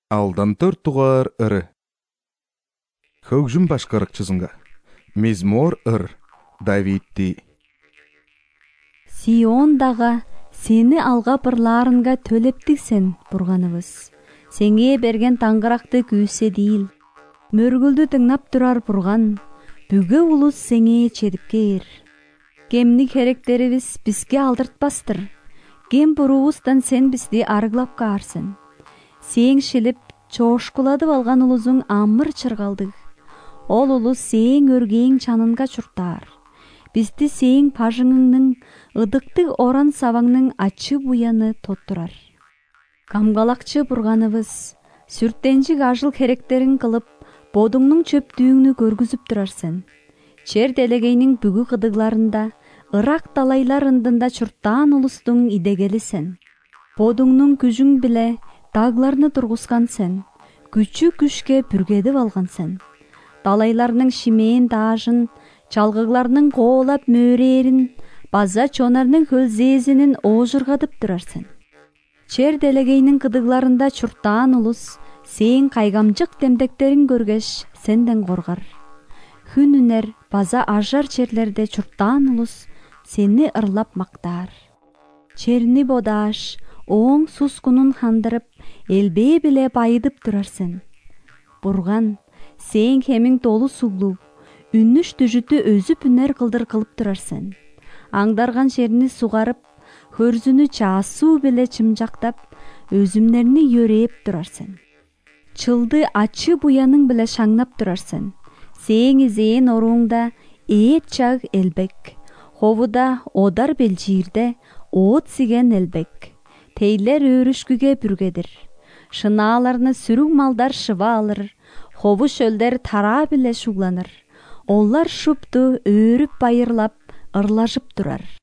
Алдан тугар ыры. Хөгжүн башкарыкчысынга. Мизмор ыр. Давидти. Сиондага сени алгап ырлаарынга төлептиксен, Бурганыбыз. Сеңе берген таңгыракты күүсе дейил. Мөргүлдү тыңнап турар Бурган, бүгө улус сеңе чедипкер. Кемник херектерибиз бизге алдыртпастыр. Кем буруубуздан сен бизди арыглап каарсың. Сең шилип, чоошкуладып алган улузуң амыр чыргалдык. Ол улус сең өргең чанынга чуртаар. Бизди сең пажыңыңның, ыдыктык оран сабаңның ачы буяны тоттурар. Камгалакчы Бурганыбыз, сүртенчик ажыл херектерин кылып, бодуңнуң чөптүүңнү көргүзүп турарсың. Чер делегейнин бүгү кыдыгларында, Ырак далайлар ындында чуртаан улустуң идегелисен. Бодуңнуң күжүң биле тагларны тургускан сен. Күчү күшке бүргедип алган сен. Далайларның шимээн таажын, чалгыгларның коолап мөөрээрин, база чонарның хөлзээзинин оожургадып турарсың. Чер делегейнин кыдыгларында чуртаан улус, сең кайгамжык демдектерин көргөч, сенден коргар. Күн үнер, база ажар черлерде чуртаан улус, сени ырлап мактаар. Черни бодааш, оң сускунун хандырып, элбээ биле байыдып турарсың. Бурган, сең хемиң толу сулуу, үнүш түжүтү өзүп үнер кылдыр кылып турарсың. Аңдарган жерни сугарып, хөрзүнү чаасуу биле чымжактап, өзүмнерни йөрөөп турарсың. Чылды ачы буяның биле шаңнап турарсың. Сең изээн орууңда эет чаг элбек. Ховуда одар белжирде оот сиген элбек. Тейлер өөрүшкүгө бүргедир. Шынааларны сүрүк малдар шыба алыр. Хову шөлдер тараа биле шууланыр. Олар шупту өөрүп байырлап, ырлашып турар.